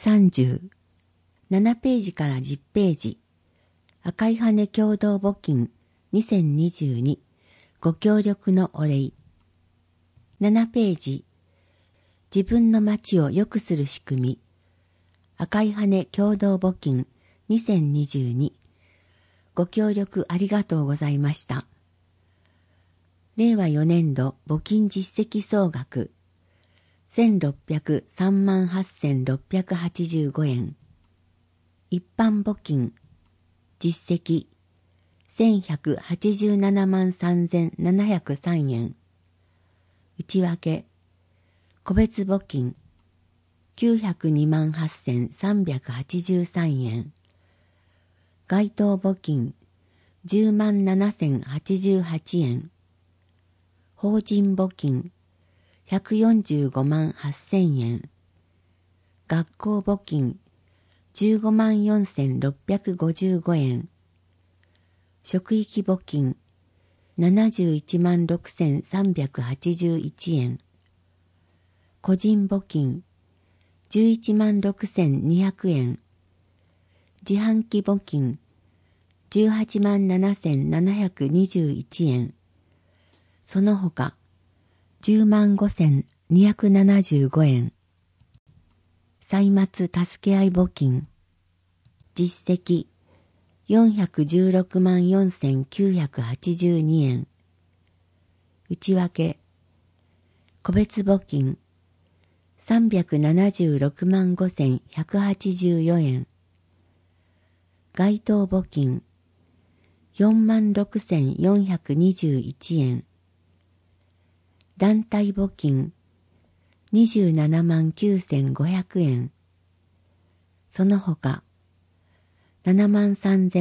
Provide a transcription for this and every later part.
30、7ページから10ページ、赤い羽共同募金2022ご協力のお礼。7ページ、自分の街を良くする仕組み、赤い羽共同募金2022ご協力ありがとうございました。令和4年度募金実績総額1603万8685円。一般募金実績1187万3703円。内訳個別募金902万8383円。該当募金10万7088円。法人募金145万8000円。学校募金15万4655円。職域募金71万6381円。個人募金11万6200円。自販機募金18万7721円。その他10万5275円。歳末助け合い募金実績416万4982円。内訳個別募金376万5184円。該当募金4万6421円。団体募金27万9500円。その他7万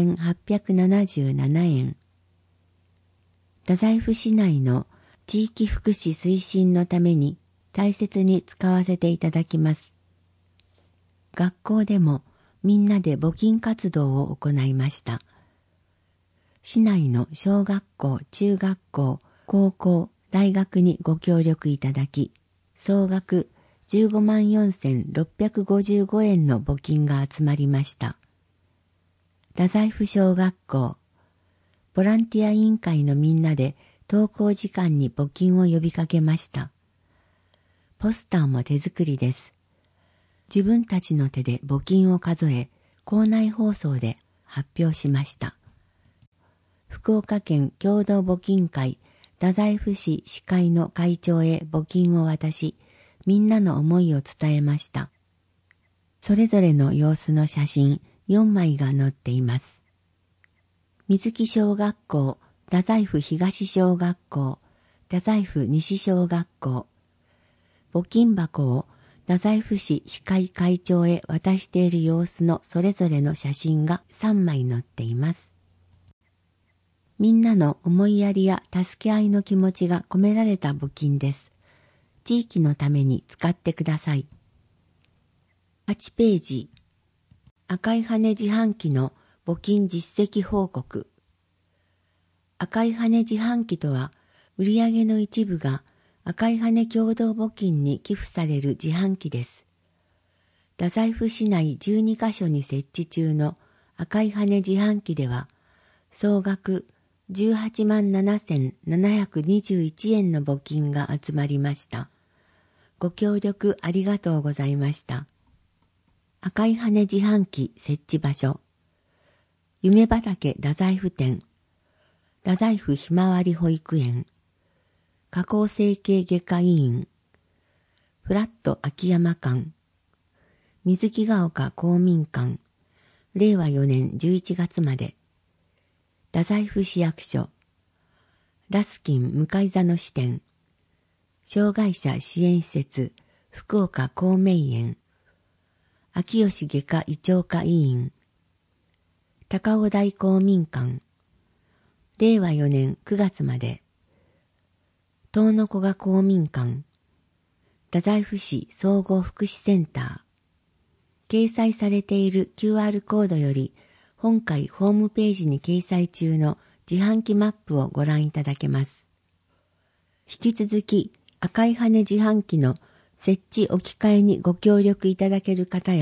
3877円。太宰府市内の地域福祉推進のために大切に使わせていただきます。学校でもみんなで募金活動を行いました。市内の小学校、中学校、高校、大学にご協力いただき、総額15万4655円の募金が集まりました。太宰府小学校、ボランティア委員会のみんなで登校時間に募金を呼びかけました。ポスターも手作りです。自分たちの手で募金を数え、校内放送で発表しました。福岡県共同募金会太宰府市市会の会長へ募金を渡し、みんなの思いを伝えました。それぞれの様子の写真4枚が載っています。水木小学校、太宰府東小学校、太宰府西小学校。募金箱を太宰府市市会会長へ渡している様子のそれぞれの写真が3枚載っています。みんなの思いやりや助け合いの気持ちが込められた募金です。地域のために使ってください。8ページ、赤い羽自販機の募金実績報告。赤い羽自販機とは、売上の一部が赤い羽共同募金に寄付される自販機です。太宰府市内12カ所に設置中の赤い羽自販機では、総額18万7721円の募金が集まりました。ご協力ありがとうございました。赤い羽自販機設置場所。夢畑太宰府店。太宰府ひまわり保育園。加工整形外科医院。フラット秋山館。水木が丘公民館。令和4年11月まで。太宰府市役所。ラスキン向座の支店。障害者支援施設福岡光明園。秋吉外科胃腸科医院。高尾台公民館。令和4年9月まで。遠野古賀公民館。太宰府市総合福祉センター。掲載されている QR コードより本回ホームページに掲載中の自販機マップをご覧いただけます。引き続き赤い羽自販機の設置置き換えにご協力いただける方や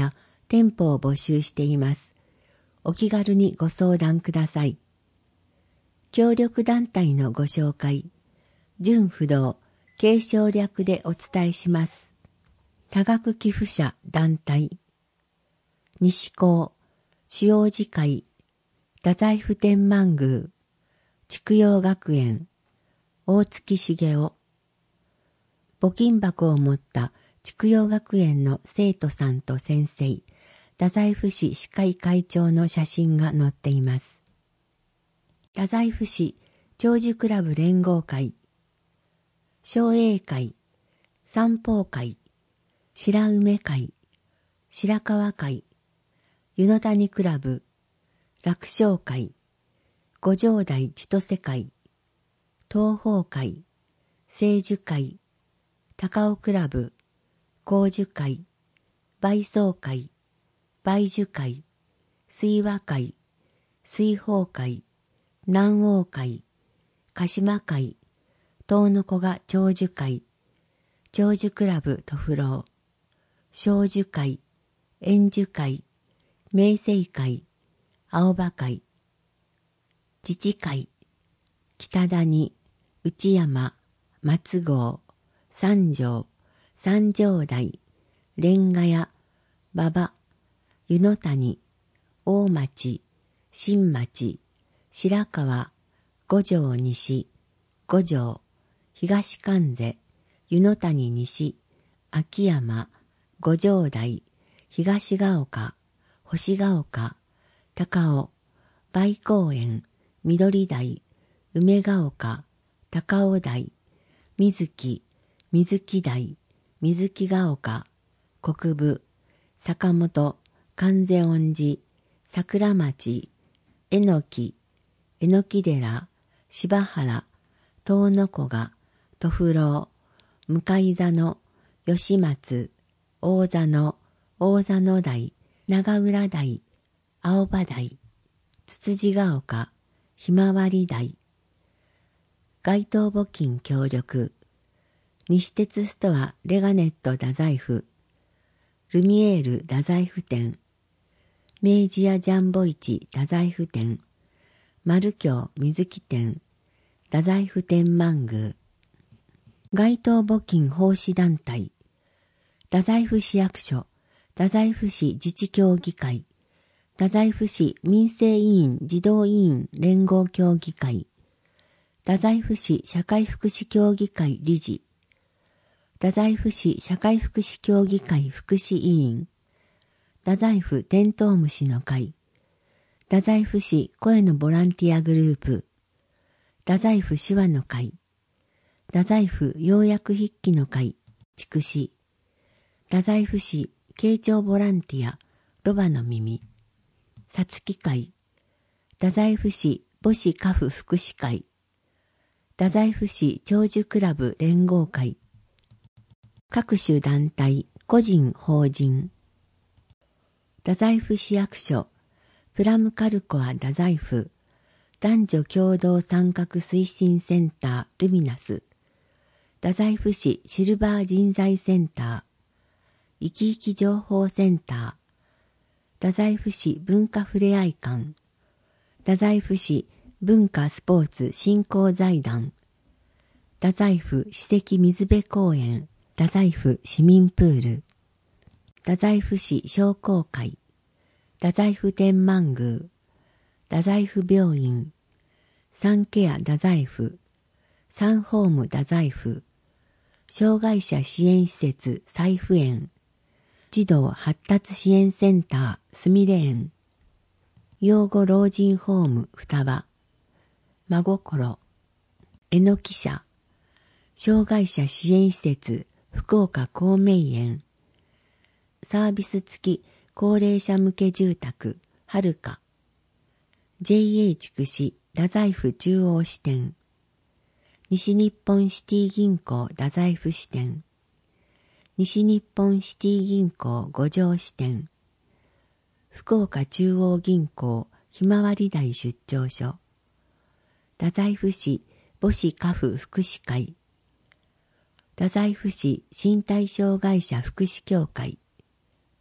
店舗を募集しています。お気軽にご相談ください。協力団体のご紹介。純不動、継承略でお伝えします。多額寄付者団体。西高、主王寺会、太宰府天満宮、筑陽学園、大月茂雄。募金箱を持った筑陽学園の生徒さんと先生、太宰府市歯科医会長の写真が載っています。太宰府市長寿クラブ連合会、松栄会、三宝会、白梅会、白川会、湯の谷クラブ、楽勝会、五条台千歳会、東方会、聖樹会、高尾クラブ、光樹会、梅草会、梅樹会、水和会、水宝会、南王会、鹿島会、東の子が長寿会、長寿クラブとふろう、小寿会、円寿会、明星会、青葉会、自治会、北谷、内山、松郷、三条、三条台、蓮ヶ谷、馬場、湯の谷、大町、新町、白川、五条西、五条、東関瀬、湯の谷西、秋山、五条台、東が丘、星が丘、高尾、梅公園、緑台、梅ヶ丘、高尾台、水木、水木台、水木が丘、国分、坂本、関瀬恩寺、桜町、えのき、えのき寺、柴原、遠野古賀、とふろう、向座の、吉松、大座の、大座の台、長浦台、青葉台、つつじが丘、ひまわり台。街頭募金協力。西鉄ストアレガネット太宰府。ルミエール太宰府店。明治屋ジャンボ市太宰府店。丸京水木店。太宰府天満宮。街頭募金奉仕団体。太宰府市役所。太宰府市自治協議会。太宰府市民生委員児童委員連合協議会。太宰府市社会福祉協議会理事。太宰府市社会福祉協議会福祉委員。太宰府テントウムシの会。太宰府市声のボランティアグループ。太宰府手話の会。太宰府要約筆記の会筑紫。太宰府市慶長ボランティアロバの耳。さつき会。太宰府市母子家父福祉会。太宰府市長寿クラブ連合会。各種団体、個人、法人。太宰府市役所、プラムカルコア太宰府、男女共同参画推進センタールミナス、太宰府市シルバー人材センター、生き生き情報センター、太宰府市文化ふれあい館、太宰府市文化スポーツ振興財団、太宰府史跡水辺公園、太宰府市民プール、太宰府市商工会、太宰府天満宮、太宰府病院、サンケア太宰府、サンホーム太宰府、障害者支援施設彩布園、児童発達支援センターすみれ園、養護老人ホーム双葉、真心、えのき社、障害者支援施設福岡光明園、サービス付き高齢者向け住宅はるか、JA 筑紫太宰府中央支店、西日本シティ銀行太宰府支店、西日本シティ銀行五条支店、福岡中央銀行ひまわり台出張所、太宰府市母子家父福祉会、太宰府市身体障害者福祉協会、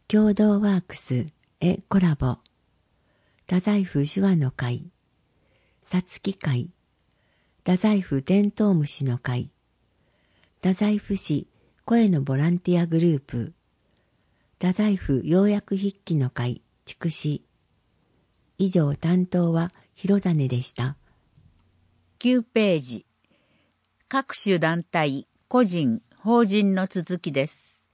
共同ワークスエコラボ、太宰府手話の会、さつき会、太宰府テントウムシの会、太宰府市声のボランティアグループ、太宰府要約筆記の会筑紫。以上担当は広実でした。 9ページ。各種団体、個人、法人の続きです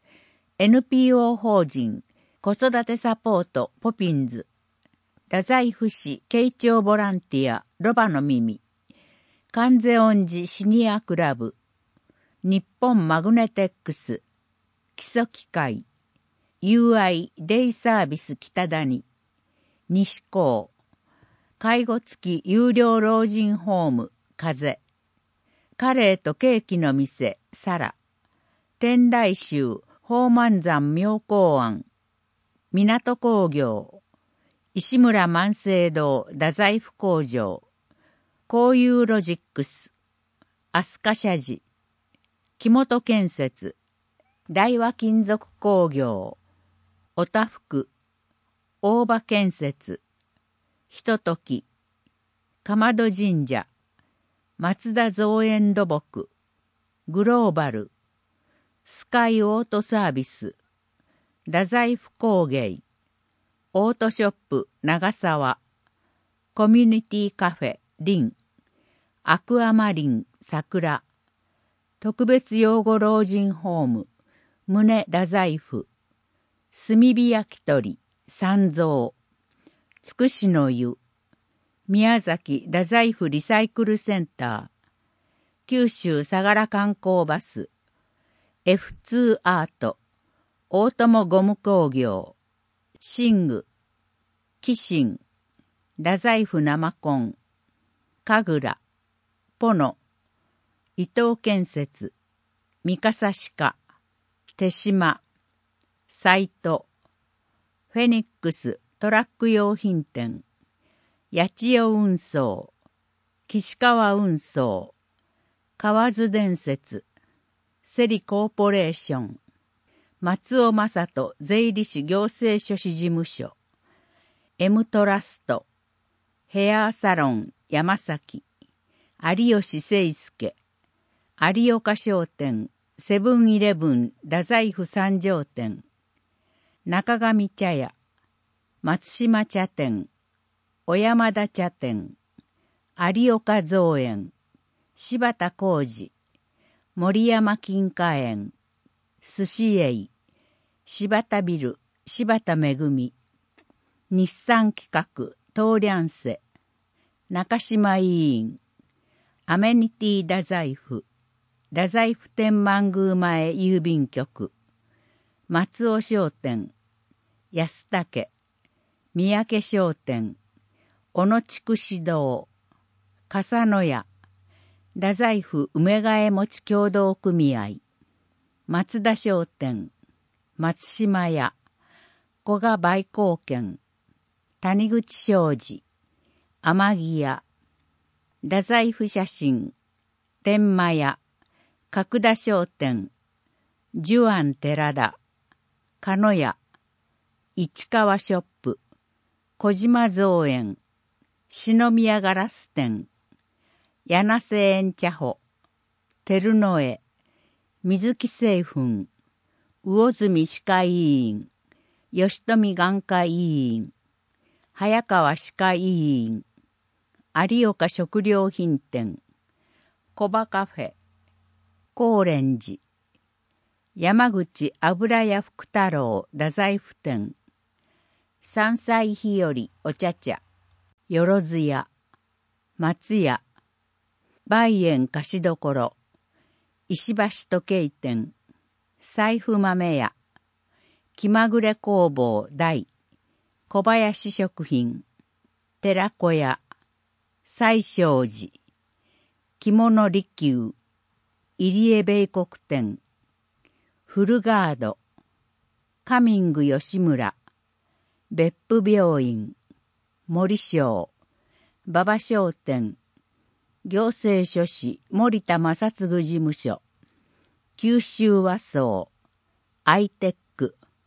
。NPO 法人、子育てサポートポピンズ、太宰府市慶長ボランティアロバの耳、関世音寺シニアクラブ、日本マグネテックス、基礎機械、UI デイサービス北谷、西高、介護付き有料老人ホーム、風、カレーとケーキの店、サラ、天台宗、宝満山妙高庵、港工業、石村万世堂、太宰府工場、交友ロジックス、飛鳥社寺、木本建設、大和金属工業、おたふく、大場建設、ひととき、かまど神社、松田造園土木、グローバル、スカイオートサービス、太宰府工芸、オートショップ長沢、コミュニティカフェリン、アクアマリン桜、特別養護老人ホーム、宗太宰府、炭火焼き鳥、三蔵、つくしの湯、宮崎太宰府リサイクルセンター、九州相良観光バス、F2 アート、大友ゴム工業、寝具、紀信、太宰府生コン、神楽、ポノ、伊藤建設、三笠鹿、手島、サイト、フェニックストラック用品店、八千代運送、岸川運送、河津伝説、セリコーポレーション、松尾正人税理士行政書士事務所、Mトラスト、ヘアーサロン山崎、有吉誠介、有岡商店、セブンイレブン太宰府三条店、中上茶屋、松島茶店、小山田茶店、有岡造園、柴田浩二、森山金華園、寿司営、柴田ビル、柴田めぐみ、日産企画、東梁世、中島委員、アメニティ太宰府、太宰府天満宮前郵便局、松尾商店、安武、三宅商店、小野筑紫堂、笠野屋、太宰府梅ヶ枝餅協同組合、松田商店、松島屋、古賀売光軒、谷口商事、天城屋、太宰府写真、天満屋、角田商店、寿安寺田、鹿野屋、市川ショップ、小島造園、篠宮ガラス店、柳瀬園茶舗、照の絵、水木製粉、魚住歯科医院、吉富眼科医院、早川歯科医院、有岡食料品店、小葉カフェ、高蓮寺、山口油屋福太郎太宰府店、山菜日和お茶茶、よろず屋、松屋、梅園菓子処、石橋時計店、財布豆屋、気まぐれ工房大、小林食品、寺子屋、西正寺、着物利休、入江米国店、フルガード、カミング吉村、別府病院、森商、馬場商店、行政書士森田正嗣事務所、九州和装、アイテック、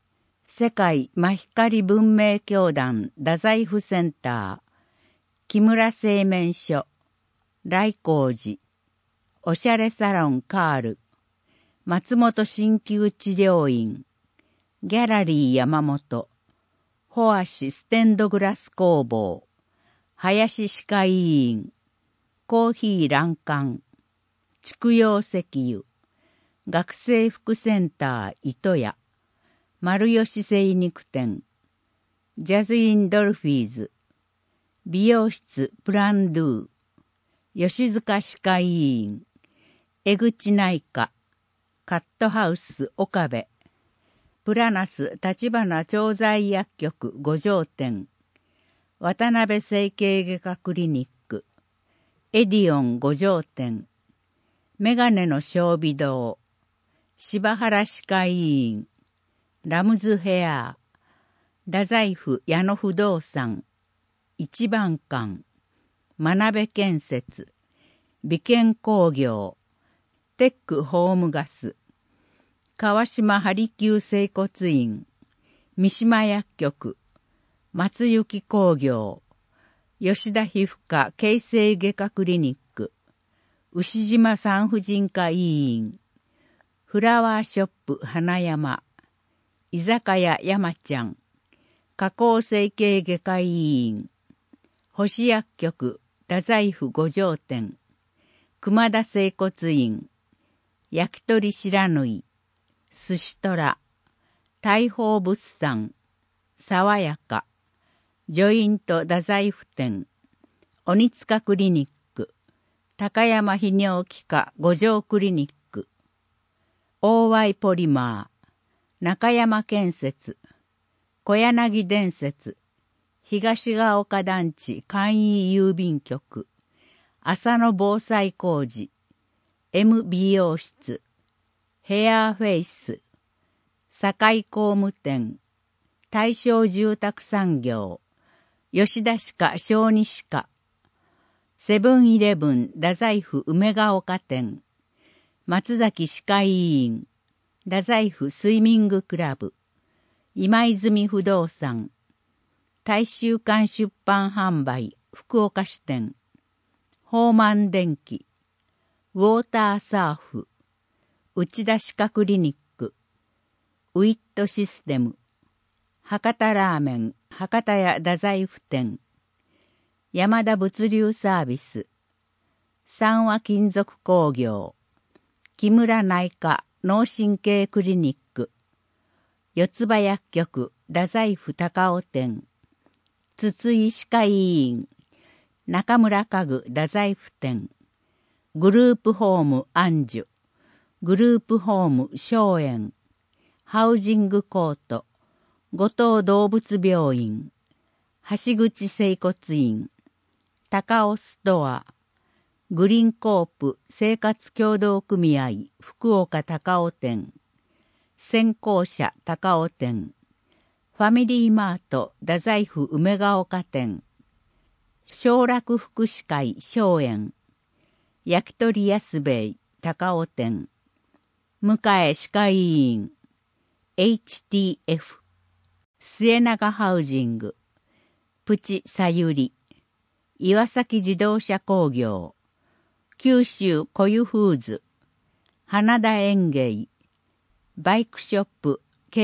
世界真光文明教団太宰府センター、木村製麺所、来光寺、おしゃれサロンカール、松本鍼灸治療院、ギャラリー山本、ホアシステンドグラス工房、林歯科医院、コーヒー欄干、筑陽石油、学生服センター糸屋、丸吉精肉店、ジャズインドルフィーズ、美容室プランドゥ、吉塚歯科医院、江口内科、カットハウス岡部、プラナス立花調剤薬局五条店、渡辺整形外科クリニック、エディオン五条店、メガネの小美堂、柴原歯科医院、ラムズヘア、太宰府矢野不動産、一番館、真鍋建設、美健工業、テックホームガス、川島ハリキュー整骨院、三島薬局、松雪工業、吉田皮膚科形成外科クリニック、牛島産婦人科医院、フラワーショップ花山、居酒屋山ちゃん、加工整形外科医院、星薬局太宰府五条店、熊田整骨院、焼き鳥白縫、寿司虎、大宝物産、爽やか、ジョイント太宰府店、鬼塚クリニック、高山泌尿器科五条クリニック、OY ポリマー、中山建設、小柳伝説、東ヶ丘団地簡易郵便局、浅野防災工事、M 美容室、ヘアフェイス、堺工務店、大正住宅産業、吉田歯科小児歯科、セブンイレブン太宰府梅ヶ丘店、松崎歯科医院、太宰府スイミングクラブ、今泉不動産、大衆館出版販売福岡支店、ホーマン電機、ウォーターサーフ、内田歯科クリニック、ウィットシステム、博多ラーメン博多屋太宰府店、山田物流サービス、三和金属工業、木村内科脳神経クリニック、四つ葉薬局太宰府高尾店、筒井歯科医院、中村家具太宰府店、グループホーム安寿、グループホーム松園、ハウジングコート、後藤動物病院、橋口整骨院、高尾ストア、グリーンコープ生活協同組合福岡高尾店、先行者高尾店、ファミリーマート太宰府梅ヶ丘店、奨楽福祉会松園、焼き鳥安兵衛高尾店、向江歯科医院、HTF、末永ハウジング、プチさゆり、岩崎自動車工業、九州コユフーズ、花田園芸、バイクショップ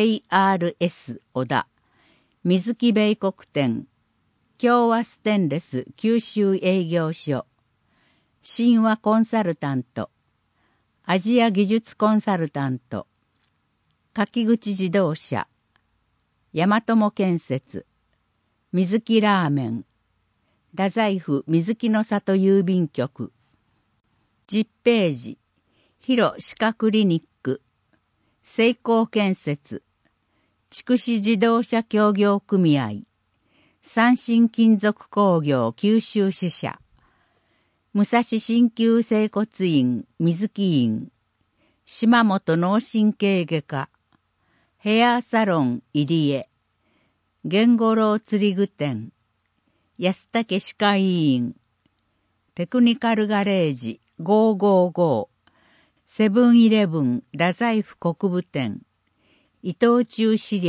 KRS 小田、水木米国店、共和ステンレス九州営業所、神話コンサルタント、アジア技術コンサルタント、柿口自動車、大和も建設、水木ラーメン、太宰府水木の里郵便局、10ページ、広歯科クリニック、成功建設、筑紫自動車協業組合、三新金属工業九州支社、武蔵鍼灸整骨院水木院、島本脳神経外科、ヘアサロン入江、源五郎釣り具店、安武歯科医院、テクニカルガレージ555、セブンイレブン太宰府国分店、伊藤忠資料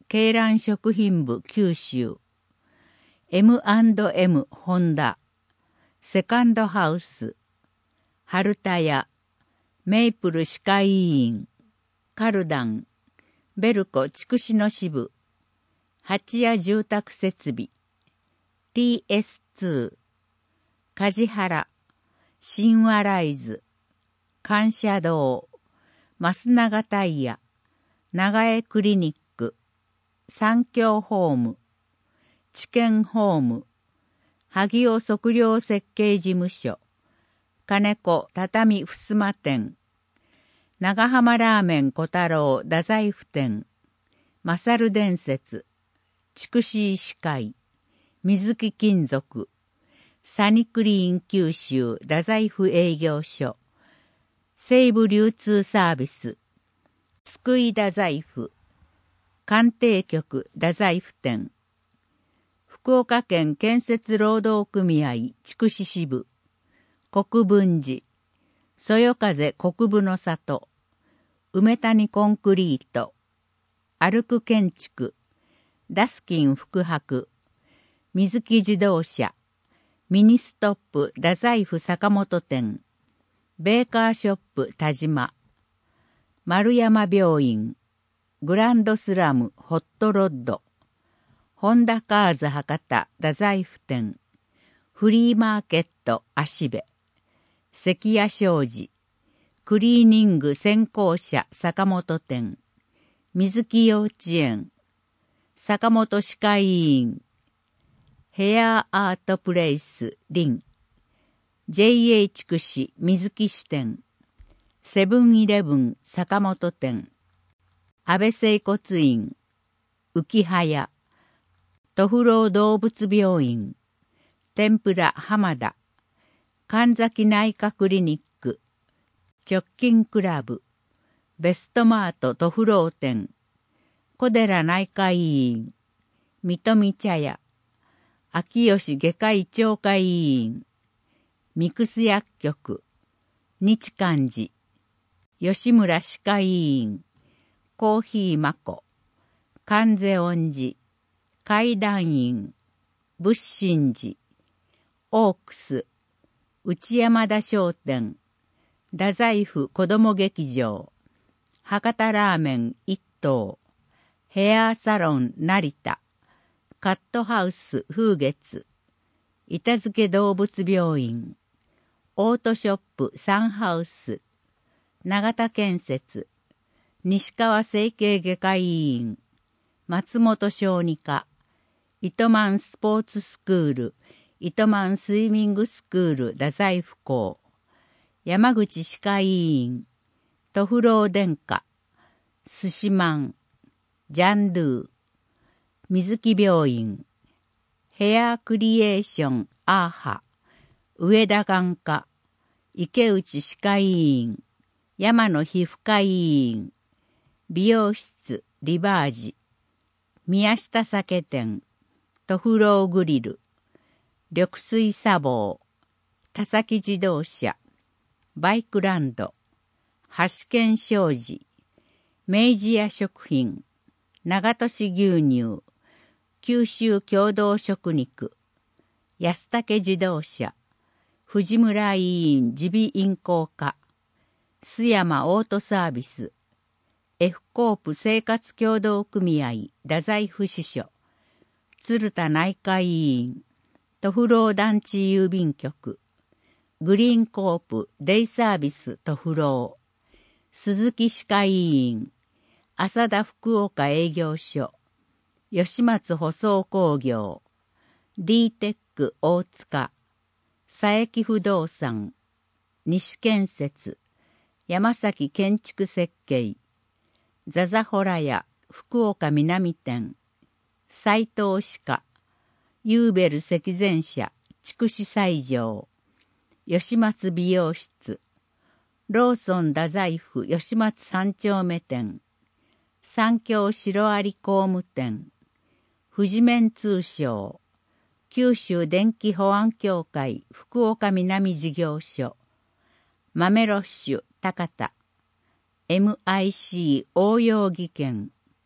鶏卵食品部九州、M&M ホンダ、セカンドハウス、春田屋、メイプル歯科医院、カルダン、ベルコ筑紫野支部、八谷住宅設備、TS2、梶原、神話ライズ、感謝堂、増永タイヤ、長江クリニック、三協ホーム、知見ホーム、萩尾測量設計事務所、金子畳襖店、長浜ラーメン小太郎太宰府店、勝伝説、筑紫医師会、水木金属、サニクリーン九州太宰府営業所、西部流通サービス、救い太宰府、鑑定局太宰府店、福岡県建設労働組合筑紫支部、国分寺、そよ風国分の里、梅谷コンクリート、歩く建築、ダスキン福博、水木自動車、ミニストップ太宰府坂本店、ベーカーショップ田島、丸山病院、グランドスラムホットロッド、ホンダカーズ博多太宰府店、フリーマーケット芦部、関谷商事、クリーニング専攻社坂本店、水木幼稚園、坂本歯科医院、ヘアアートプレイスリン、JA 筑紫水木支店、セブンイレブン坂本店、安倍整骨院、浮早、トフロー動物病院、天ぷら浜田、神崎内科クリニック、直近クラブ、ベストマートトフロー店、小寺内科医院、水戸見茶屋、秋吉外科医長科医院、ミクス薬局、日漢寺、吉村歯科医院、コーヒーまこ、観世音寺、階段院、仏心寺、オークス、内山田商店、太宰府子ども劇場、博多ラーメン一棟、ヘアサロン成田、カットハウス風月、板付動物病院、オートショップサンハウス、永田建設、西川整形外科医院、松本小児科、糸満スポーツスクール、糸満スイミングスクール太宰府校、山口歯科医院、トフロー殿下、寿司マン、ジャンドゥ、水木病院、ヘアクリエーションアーハ、上田眼科、池内歯科医院、山野皮膚科医院、美容室リバージ、宮下酒店、トフローグリル、緑水茶房、田崎自動車、バイクランド、橋健商事、明治屋食品、長門市牛乳、九州共同食肉、安武自動車、藤村医院耳鼻咽喉科、須山オートサービス、F コープ生活協同組合太宰府支所、鶴田内科医院、トフロー団地郵便局、グリーンコープデイサービストフロー、鈴木歯科医院、浅田福岡営業所、吉松舗装工業、D テック大塚、佐伯不動産、西建設、山崎建築設計、ザザホラ屋福岡南店、斉藤歯科、ユーベル石前社筑紫西条、吉松美容室、ローソン太宰府吉松三丁目店、三協白有工務店、富士面通商、九州電気保安協会福岡南事業所、豆ロッシュ高田、MIC 応用技研、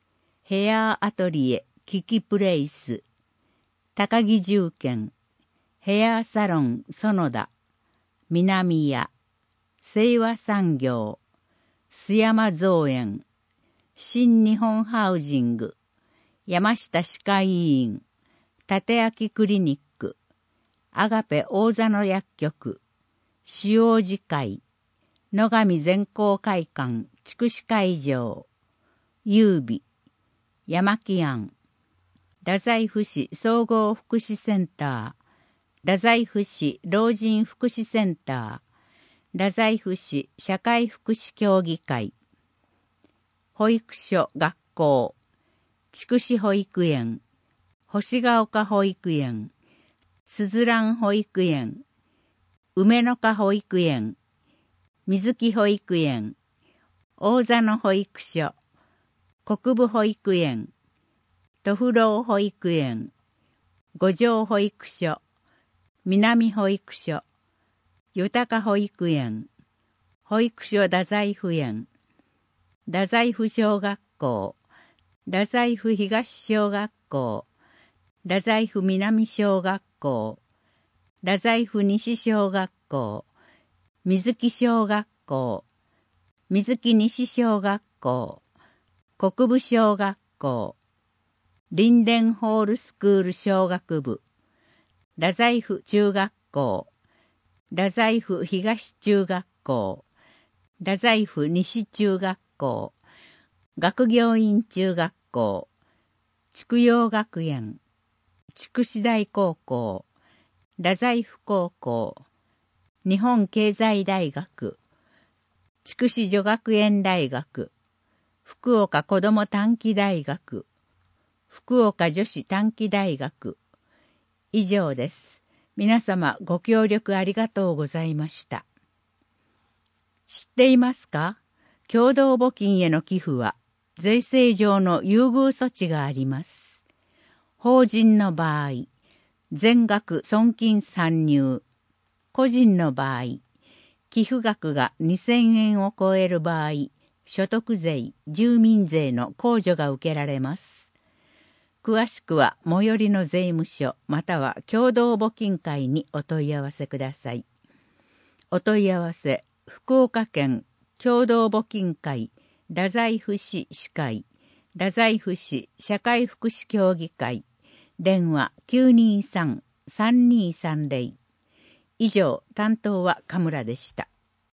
ヘアアトリエキキプレイス、高木住建、ヘアサロン園田、南屋、清和産業、須山造園、新日本ハウジング、山下歯科医院、立明クリニック、アガペ大座の薬局、主王寺会、野上全校会館筑紫会場、優美、山木庵、太宰府市総合福祉センター、太宰府市老人福祉センター、太宰府市社会福祉協議会、保育所学校、筑紫保育園、星ヶ丘保育園、すずらん保育園、梅の香保育園、水木保育園、大座の保育所、国分保育園、都府老保育園、五条保育所、南保育所、豊保育園、保育所太宰府園、太宰府小学校、太宰府東小学校、太宰府南小学校、太宰府西小学校、水木小学校、水木西小学校、国分小学校、リンデンホールスクール小学部、太宰府中学校、太宰府東中学校、太宰府西中学校、学業院中学校、筑陽学園、筑紫大高校、太宰府高校、日本経済大学、筑紫女学園大学、福岡子ども短期大学、福岡女子短期大学。以上です。皆様ご協力ありがとうございました。知っていますか？共同募金への寄付は税制上の優遇措置があります。法人の場合、全額損金算入。個人の場合、寄付額が2000円を超える場合、所得税、住民税の控除が受けられます。詳しくは最寄りの税務署または共同募金会にお問い合わせください。お問い合わせ、福岡県共同募金会太宰府市歯会太宰府市社会福祉協議会電話 923-3230。 以上、担当は神村でした。